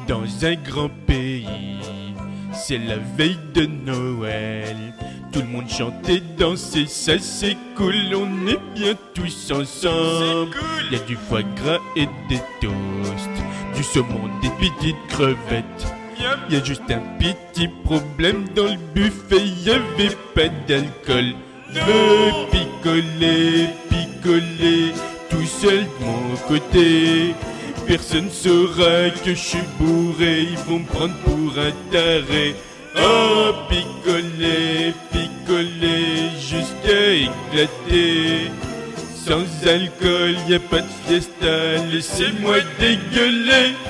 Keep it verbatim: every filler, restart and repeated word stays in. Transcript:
Dans un grand pays, c'est la veille de Noël. Tout le monde chante et danse et ça c'est cool. On est bien tous ensemble. Il y a du foie gras et des toasts, du saumon, des petites crevettes. Il y a juste un petit problème dans le buffet, il y avait pas d'alcool. Je veux picoler, picoler, tout seul de mon côté. Personne saura que je suis bourré, ils vont me prendre pour un taré. Oh, picoler, picoler, jusqu'à éclater. Sans alcool, y a pas de fiesta, laissez-moi dégueuler.